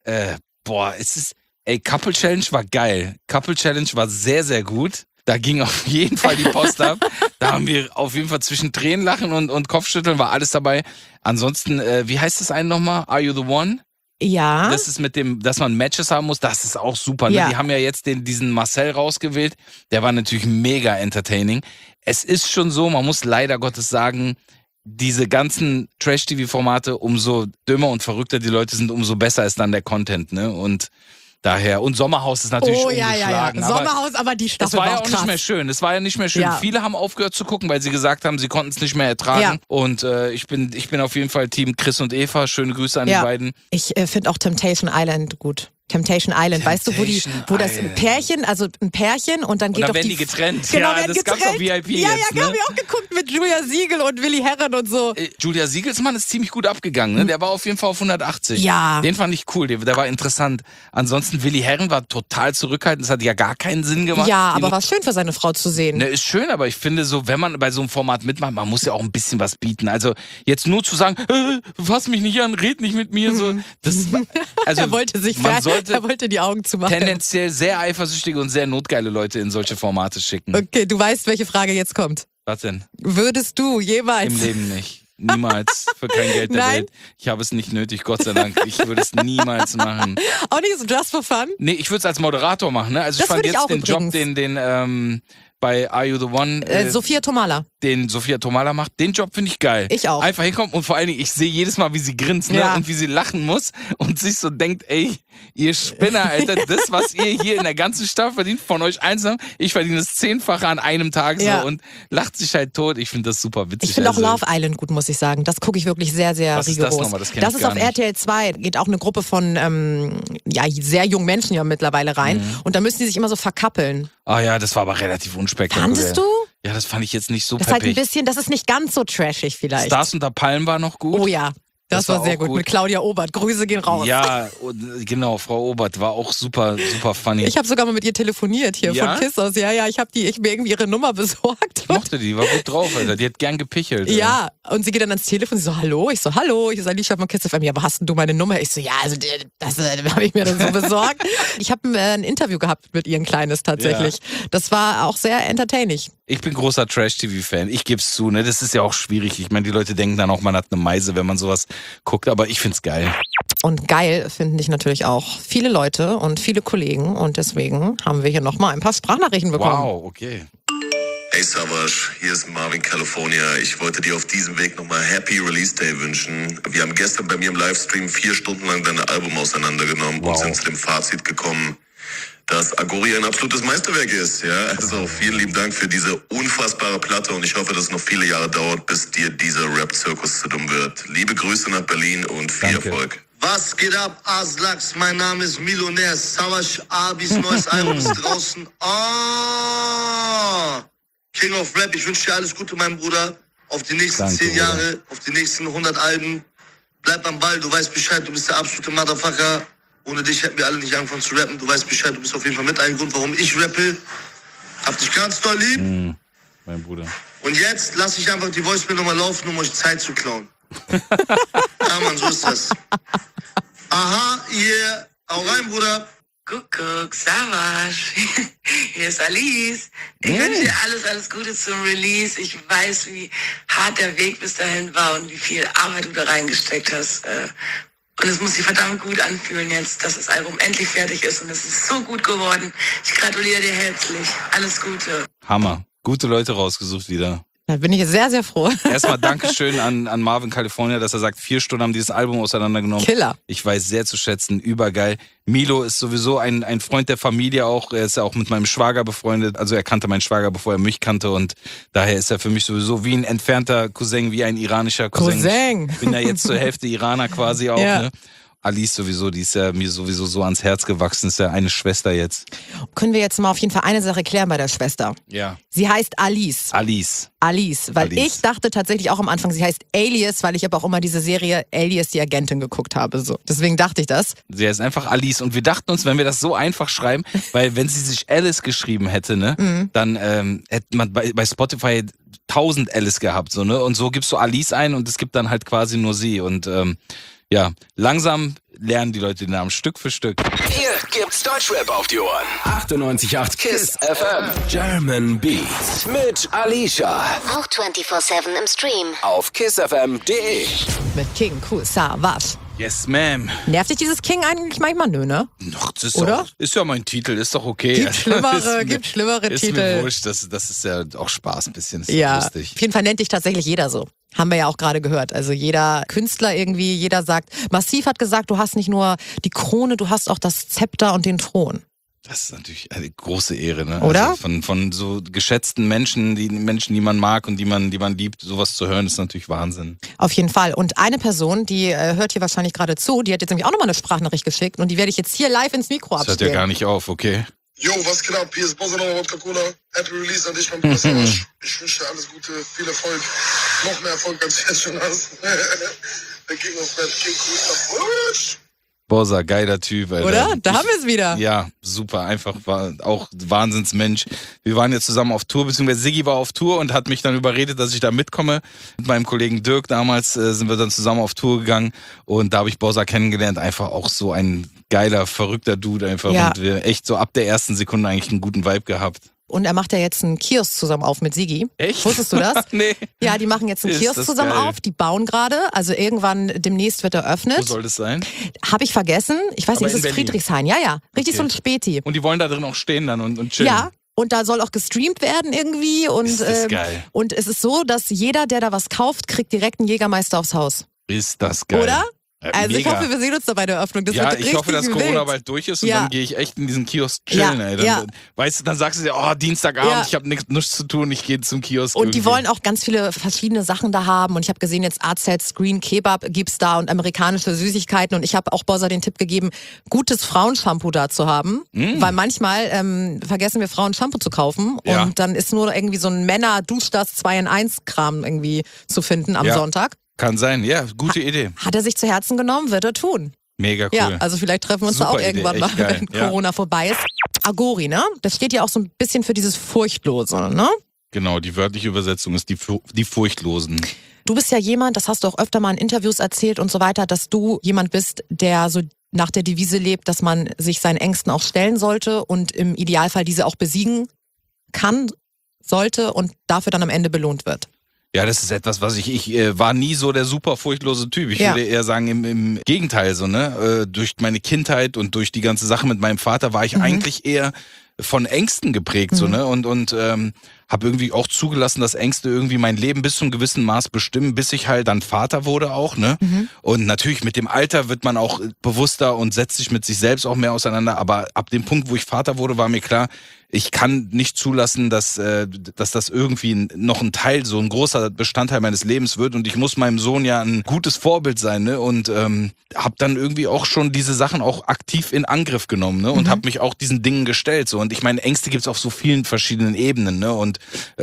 Couple Challenge war geil. Couple Challenge war sehr, sehr gut. Da ging auf jeden Fall die Post ab. Da haben wir auf jeden Fall zwischen Tränen lachen und Kopfschütteln war alles dabei. Ansonsten, wie heißt das einen nochmal? Are You the One? Ja. Das ist mit dem, dass man Matches haben muss, das ist auch super. Ne? Ja. Die haben ja jetzt diesen Marcel rausgewählt. Der war natürlich mega entertaining. Es ist schon so, man muss leider Gottes sagen, diese ganzen Trash-TV-Formate, umso dümmer und verrückter die Leute sind, umso besser ist dann der Content. Ne? Und daher, und Sommerhaus ist natürlich ungeschlagen. Sommerhaus, aber die Staffel das war ja auch auch krass. nicht mehr schön. Das war ja nicht mehr schön. Ja. Viele haben aufgehört zu gucken, weil sie gesagt haben, sie konnten es nicht mehr ertragen. Ja. Und ich bin auf jeden Fall Team Chris und Eva. Schöne Grüße an die beiden. Ich finde auch Temptation Island gut. Temptation Island, weißt du, wo das ein Pärchen und dann geht und dann doch werden die getrennt. Genau, Ja, werden das gab's auf VIP Ja, jetzt, ja, ne? hab ich auch geguckt mit Julia Siegel und Willi Herren und so. Julia Siegelsmann ist ziemlich gut abgegangen, ne? Der war auf jeden Fall auf 180. Ja. Den fand ich cool, der war interessant. Ansonsten, Willi Herren war total zurückhaltend, das hat ja gar keinen Sinn gemacht. Ja, aber war schön für seine Frau zu sehen. Ne, ist schön, aber ich finde so, wenn man bei so einem Format mitmacht, man muss ja auch ein bisschen was bieten. Also jetzt nur zu sagen, fass mich nicht an, red nicht mit mir, so, das, also er wollte er wollte die Augen zumachen. Tendenziell sehr eifersüchtige und sehr notgeile Leute in solche Formate schicken. Okay, du weißt, welche Frage jetzt kommt. Was denn? Würdest du jemals... Im Leben nicht. Niemals. Für kein Geld der Nein? Welt. Ich habe es nicht nötig, Gott sei Dank. Ich würde es niemals machen. Auch nicht so just for fun? Nee, ich würde es als Moderator machen. Ne? Also Das ich fand würde ich jetzt auch den Job, übrigens. den bei Are You the One, Sophia Tomala. den Sophia Tomala macht, den Job finde ich geil. Ich auch. Einfach hinkommen und vor allen Dingen, ich sehe jedes Mal, wie sie grinst, ne? Ja. Und wie sie lachen muss und sich so denkt, ey, ihr Spinner, Alter, das, was ihr hier in der ganzen Stadt verdient, von euch einsam, ich verdiene das 10-fache an einem Tag Ja. so und lacht sich halt tot. Ich finde das super witzig. Ich finde auch Also, Love Island gut, muss ich sagen. Das gucke ich wirklich sehr, sehr Was ist das rigoros. nochmal? Das kenn Das ich ist gar auf nicht. RTL 2. Geht auch eine Gruppe von sehr jungen Menschen ja mittlerweile rein. Und da müssen die sich immer so verkappeln. Ah ja, das war aber relativ unspektakulär. Fandest du? Ja, das fand ich jetzt nicht so Das ist halt ein peppig. bisschen, das ist nicht ganz so trashig vielleicht. Stars unter Palmen war noch gut. Oh ja, das Das war war sehr auch gut. gut. Mit Claudia Obert. Grüße gehen raus. Ja, und, genau, Frau Obert war auch super, super funny. Ich habe sogar mal mit ihr telefoniert hier Ja? von KISS aus. Ja, ich habe mir irgendwie ihre Nummer besorgt. Ich mochte die war gut drauf, Alter. Die hat gern gepichelt. Ja, und sie geht dann ans Telefon, sie so, hallo? Ich so, hallo, ich so, Alicia von KISS FM. Ja, aber hast denn du meine Nummer? Ich so, ja, also das habe ich mir dann so besorgt. Ich habe ein Interview gehabt mit ihr, ein kleines tatsächlich. Das war auch sehr entertaining. Ich bin großer Trash-TV-Fan. Ich geb's zu, ne? Das ist ja auch schwierig. Ich meine, die Leute denken dann auch, man hat eine Meise, wenn man sowas guckt. Aber ich find's geil. Und geil finden ich natürlich auch viele Leute und viele Kollegen. Und deswegen haben wir hier nochmal ein paar Sprachnachrichten bekommen. Wow, okay. Hey Savage, hier ist Marvin California. Ich wollte dir auf diesem Weg nochmal Happy Release Day wünschen. Wir haben gestern bei mir im Livestream 4 Stunden lang dein Album auseinandergenommen und sind zu dem Fazit gekommen, dass Agori ein absolutes Meisterwerk ist. Ja, also vielen lieben Dank für diese unfassbare Platte und ich hoffe, dass es noch viele Jahre dauert, bis dir dieser Rap-Zirkus zu dumm wird. Liebe Grüße nach Berlin und viel Danke. Erfolg. Was geht ab, Aslaks? Mein Name ist Millionär. Savage Abis neues Album ist draußen. King of Rap, ich wünsche dir alles Gute, mein Bruder. Auf die nächsten Danke, 10 Jahre, auf die nächsten 100 Alben. Bleib am Ball, du weißt Bescheid, du bist der absolute Motherfucker. Ohne dich hätten wir alle nicht angefangen zu rappen. Du weißt Bescheid, du bist auf jeden Fall mit ein Grund, warum ich rappe. Hab dich ganz doll lieb. Mein Bruder. Und jetzt lasse ich einfach die Voicemail nochmal laufen, um euch Zeit zu klauen. Ja, Mann, so ist das. Aha, ihr Hau rein, Bruder. Kuckuck, Savas. Hier ist Alice. Ich wünsche dir alles Gute zum Release. Ich weiß, wie hart der Weg bis dahin war und wie viel Arbeit du da reingesteckt hast. Und es muss sich verdammt gut anfühlen jetzt, dass das Album endlich fertig ist. Und es ist so gut geworden. Ich gratuliere dir herzlich. Alles Gute. Hammer. Gute Leute rausgesucht wieder. Da bin ich sehr, sehr froh. Erstmal Dankeschön an Marvin California, dass er sagt, 4 Stunden haben dieses Album auseinandergenommen. Killer. Ich weiß sehr zu schätzen, übergeil. Milo ist sowieso ein Freund der Familie auch. Er ist ja auch mit meinem Schwager befreundet. Also er kannte meinen Schwager, bevor er mich kannte. Und daher ist er für mich sowieso wie ein entfernter Cousin, wie ein iranischer Cousin. Ich bin ja jetzt zur Hälfte Iraner quasi auch, ja. Ne? Alice sowieso, die ist ja mir sowieso so ans Herz gewachsen, ist ja eine Schwester jetzt. Können wir jetzt mal auf jeden Fall eine Sache klären bei der Schwester. Ja. Sie heißt Alice. Alice, weil Alice. ich dachte tatsächlich auch am Anfang, sie heißt Alias, weil ich aber auch immer diese Serie Alias, die Agentin geguckt habe. So. Deswegen dachte ich das. Sie heißt einfach Alice und wir dachten uns, wenn wir das so einfach schreiben, weil wenn sie sich Alice geschrieben hätte, ne, dann hätte man bei Spotify 1000 Alice gehabt, so, ne, und so gibst du Alice ein und es gibt dann halt quasi nur sie und ja, langsam lernen die Leute den Namen Stück für Stück. Hier gibt's Deutschrap auf die Ohren. 98.8 KISS FM. German Beats mit Alicia. Auch 24/7 im Stream. Auf kissfm.de. Mit King Kool Savas. Yes, ma'am. Nervt dich dieses King eigentlich manchmal? Nö, ne? Doch, das ist Oder? Ist ja mein Titel, ist doch okay. Gibt schlimmere ist Titel. Mir wurscht, das ist ja auch Spaß ein bisschen, ist Ja, lustig. auf jeden Fall nennt dich tatsächlich jeder so. Haben wir ja auch gerade gehört. Also jeder Künstler irgendwie, jeder sagt, Massiv hat gesagt, du hast nicht nur die Krone, du hast auch das Zepter und den Thron. Das ist natürlich eine große Ehre, ne? Oder? Also von so geschätzten Menschen, die man mag und die man liebt, sowas zu hören, ist natürlich Wahnsinn. Auf jeden Fall. Und eine Person, die hört hier wahrscheinlich gerade zu, die hat jetzt nämlich auch nochmal eine Sprachnachricht geschickt und die werde ich jetzt hier live ins Mikro abspielen. Das hört ja gar nicht auf, okay? Jo, was geht ab? Hier ist Bossa Nova Wodka Cola. Happy Release an dich, mein Bruder Savas. Ich wünsche dir alles Gute, viel Erfolg. Noch mehr Erfolg, als du jetzt schon hast. Der King of Rap, King Kool. Bossa, geiler Typ, Alter. Oder? Da haben wir es wieder. Ja, super, einfach, war auch Wahnsinnsmensch. Wir waren ja zusammen auf Tour, beziehungsweise Siggi war auf Tour und hat mich dann überredet, dass ich da mitkomme. Mit meinem Kollegen Dirk damals sind wir dann zusammen auf Tour gegangen und da habe ich Bossa kennengelernt. Einfach auch so ein geiler, verrückter Dude einfach. Ja. Und wir echt so ab der ersten Sekunde eigentlich einen guten Vibe gehabt. Und er macht ja jetzt einen Kiosk zusammen auf mit Sigi. Echt? Wusstest du das? Nee. Ja, die machen jetzt einen Ist Kiosk das zusammen geil. auf. Die bauen gerade. Also irgendwann demnächst wird er Wo eröffnet. soll das sein? Habe ich vergessen. Ich weiß Aber nicht, ist in es Berlin? Friedrichshain? Ja, ja. Richtig Okay. so ein Späti. Und die wollen da drin auch stehen dann und chillen. Ja. Und da soll auch gestreamt werden irgendwie. Und, Ist das geil. Und es ist so, dass jeder, der da was kauft, kriegt direkt einen Jägermeister aufs Haus. Ist das geil. Oder? Also mega. ich hoffe, wir sehen uns da bei der Eröffnung. Das Ja, wird ich hoffe, dass richtig Corona wild. bald durch ist und Ja. dann gehe ich echt in diesen Kiosk chillen, Ja, ey. Dann, ja. Weißt du, dann sagst du dir, oh, Dienstagabend, Ja. ich habe nichts zu tun, ich gehe zum Kiosk. Und die irgendwie. wollen auch ganz viele verschiedene Sachen da haben. Und ich habe gesehen, jetzt AZ Screen Kebab gibt's da und amerikanische Süßigkeiten. Und ich habe auch Bossa den Tipp gegeben, gutes Frauenshampoo da zu haben. Weil manchmal vergessen wir Frauen Shampoo zu kaufen. Ja. Und dann ist nur irgendwie so ein Männer-Duschdas 2-in-1-Kram irgendwie zu finden am Ja. Sonntag. Kann sein, ja, gute Idee. Hat er sich zu Herzen genommen, wird er tun. Mega cool. Ja, also vielleicht treffen wir uns da Super auch Idee, irgendwann mal, echt geil. wenn Ja. Corona vorbei ist. Agori, ne? Das steht ja auch so ein bisschen für dieses Furchtlose, ne? Genau, die wörtliche Übersetzung ist die Furchtlosen. Du bist ja jemand, das hast du auch öfter mal in Interviews erzählt und so weiter, dass du jemand bist, der so nach der Devise lebt, dass man sich seinen Ängsten auch stellen sollte und im Idealfall diese auch besiegen kann, sollte und dafür dann am Ende belohnt wird. Ja, das ist etwas, was ich war nie so der super furchtlose Typ. Ich Ja. würde eher sagen, im Gegenteil, so, ne? Durch meine Kindheit und durch die ganze Sache mit meinem Vater war ich eigentlich eher von Ängsten geprägt, so, ne? Und habe irgendwie auch zugelassen, dass Ängste irgendwie mein Leben bis zu einem gewissen Maß bestimmen, bis ich halt dann Vater wurde auch, ne? Und natürlich mit dem Alter wird man auch bewusster und setzt sich mit sich selbst auch mehr auseinander. Aber ab dem Punkt, wo ich Vater wurde, war mir klar, ich kann nicht zulassen, dass das irgendwie noch ein Teil, so ein großer Bestandteil meines Lebens wird. Und ich muss meinem Sohn ja ein gutes Vorbild sein, ne? Und habe dann irgendwie auch schon diese Sachen auch aktiv in Angriff genommen, ne? Und habe mich auch diesen Dingen gestellt, so. Und ich meine, Ängste gibt's auf so vielen verschiedenen Ebenen, ne? Und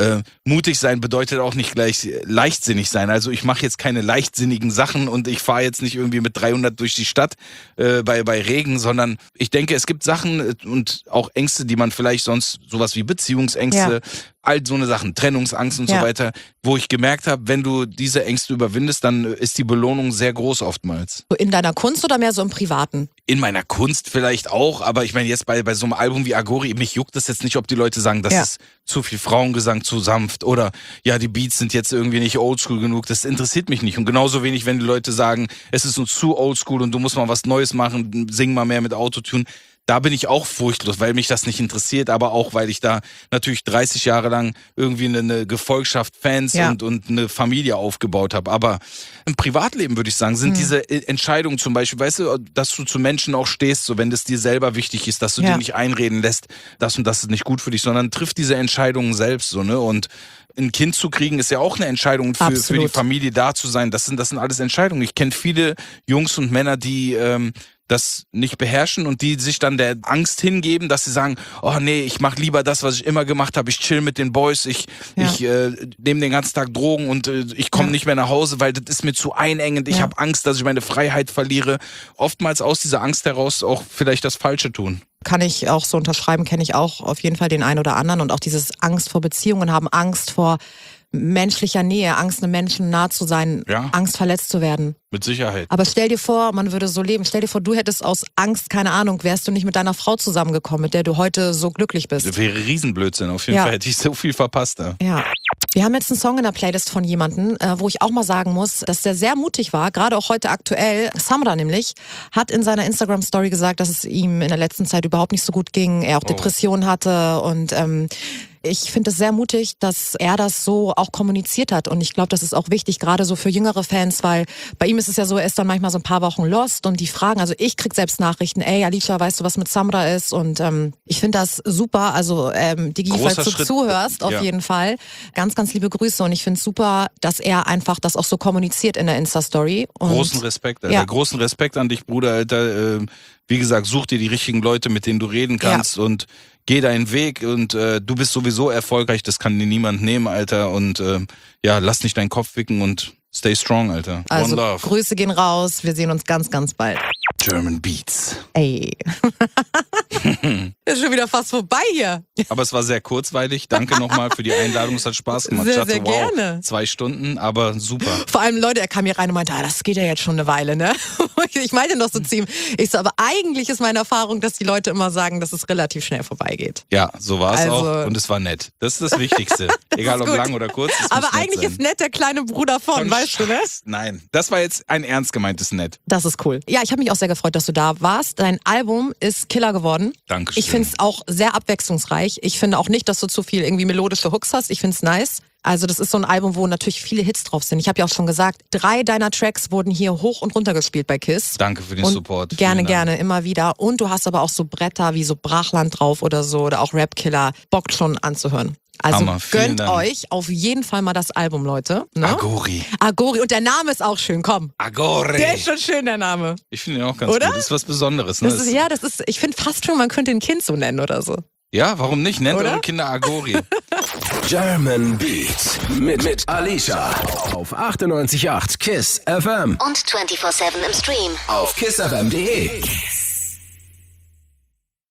mutig sein bedeutet auch nicht gleich leichtsinnig sein. Also ich mache jetzt keine leichtsinnigen Sachen und ich fahre jetzt nicht irgendwie mit 300 durch die Stadt bei Regen, sondern ich denke, es gibt Sachen und auch Ängste, die man vielleicht sonst, sowas wie Beziehungsängste, all so eine Sachen, Trennungsangst und so weiter, wo ich gemerkt habe, wenn du diese Ängste überwindest, dann ist die Belohnung sehr groß oftmals. So in deiner Kunst oder mehr so im Privaten? in meiner Kunst vielleicht auch, aber ich meine jetzt bei so einem Album wie Agori, mich juckt das jetzt nicht, ob die Leute sagen, das ist zu viel Frauengesang, zu sanft oder ja, die Beats sind jetzt irgendwie nicht oldschool genug, das interessiert mich nicht. Und genauso wenig, wenn die Leute sagen, es ist uns zu oldschool und du musst mal was Neues machen, sing mal mehr mit Autotune. Da bin ich auch furchtlos, weil mich das nicht interessiert, aber auch, weil ich da natürlich 30 Jahre lang irgendwie eine Gefolgschaft, Fans und eine Familie aufgebaut habe. Aber im Privatleben, würde ich sagen, sind diese Entscheidungen zum Beispiel, weißt du, dass du zu Menschen auch stehst, so wenn das dir selber wichtig ist, dass du dir nicht einreden lässt, das und das ist nicht gut für dich, sondern triff diese Entscheidungen selbst, so, ne? Und ein Kind zu kriegen ist ja auch eine Entscheidung für die Familie da zu sein. Das sind alles Entscheidungen. Ich kenne viele Jungs und Männer, die das nicht beherrschen und die sich dann der Angst hingeben, dass sie sagen, oh nee, ich mache lieber das, was ich immer gemacht habe, ich chill mit den Boys, ich nehme den ganzen Tag Drogen und ich komme nicht mehr nach Hause, weil das ist mir zu einengend, ich habe Angst, dass ich meine Freiheit verliere. Oftmals aus dieser Angst heraus auch vielleicht das Falsche tun. Kann ich auch so unterschreiben, kenne ich auch auf jeden Fall den einen oder anderen und auch dieses Angst vor Beziehungen haben, Angst vor menschlicher Nähe, Angst, einem Menschen nah zu sein, Angst, verletzt zu werden. Mit Sicherheit. Aber stell dir vor, man würde so leben. Stell dir vor, du hättest aus Angst, keine Ahnung, wärst du nicht mit deiner Frau zusammengekommen, mit der du heute so glücklich bist. Das wäre Riesenblödsinn. Auf jeden Fall hätte ich so viel verpasst. Ja. Wir haben jetzt einen Song in der Playlist von jemandem, wo ich auch mal sagen muss, dass der sehr mutig war, gerade auch heute aktuell. Samra nämlich hat in seiner Instagram-Story gesagt, dass es ihm in der letzten Zeit überhaupt nicht so gut ging, er auch Depressionen hatte und ich finde es sehr mutig, dass er das so auch kommuniziert hat und ich glaube, das ist auch wichtig, gerade so für jüngere Fans, weil bei ihm ist es ja so, er ist dann manchmal so ein paar Wochen lost und die fragen, also ich krieg selbst Nachrichten, ey Alicia, weißt du, was mit Samra ist und ich finde das super, also Digi, falls du zuhörst, auf jeden Fall, ganz, ganz liebe Grüße und ich finde es super, dass er einfach das auch so kommuniziert in der Insta-Story. Und großen Respekt, Alter, großen Respekt an dich, Bruder, Alter, wie gesagt, such dir die richtigen Leute, mit denen du reden kannst und geh deinen Weg und du bist sowieso erfolgreich, das kann dir niemand nehmen, Alter. Und lass nicht deinen Kopf wicken und stay strong, Alter. Also One love. Grüße gehen raus, wir sehen uns ganz, ganz bald. German Beats. Ey. Ist schon wieder fast vorbei hier. Aber es war sehr kurzweilig. Danke nochmal für die Einladung, es hat Spaß gemacht. Sehr, ich dachte, sehr gerne. 2 Stunden, aber super. Vor allem, Leute, er kam hier rein und meinte, das geht ja jetzt schon eine Weile, ne? Ich meinte noch so zu ihm. Ich so, aber eigentlich ist meine Erfahrung, dass die Leute immer sagen, dass es relativ schnell vorbeigeht. Ja, so war es auch und es war nett. Das ist das Wichtigste. Egal ob lang oder kurz. Aber eigentlich ist nett der kleine Bruder von weißt du, ne? Nein, das war jetzt ein ernst gemeintes Nett. Das ist cool. Ja, ich habe mich auch sehr gefreut, dass du da warst. Dein Album ist Killer geworden. Dankeschön. Ich finde es auch sehr abwechslungsreich. Ich finde auch nicht, dass du zu viel irgendwie melodische Hooks hast. Ich finde es nice. Also das ist so ein Album, wo natürlich viele Hits drauf sind. Ich habe ja auch schon gesagt, 3 deiner Tracks wurden hier hoch und runter gespielt bei KISS. Danke für den Support. Gerne, gerne, immer wieder. Und du hast aber auch so Bretter wie so Brachland drauf oder so oder auch Rap-Killer. Bockt schon anzuhören. Also Hammer, gönnt Dank. euch auf jeden Fall mal das Album, Leute. Ne? Agori. Agori. Und der Name ist auch schön, komm. Agori. Der ist schon schön, der Name. Ich finde ihn auch ganz oder? gut. Das ist was Besonderes. Ne? Das ist, ich finde fast schon, man könnte ein Kind so nennen oder so. Ja, warum nicht? Nennt oder? eure Kinder Agori. German Beats mit Alicia auf 98.8 KISS FM Und 24/7 im Stream auf kissfm.de.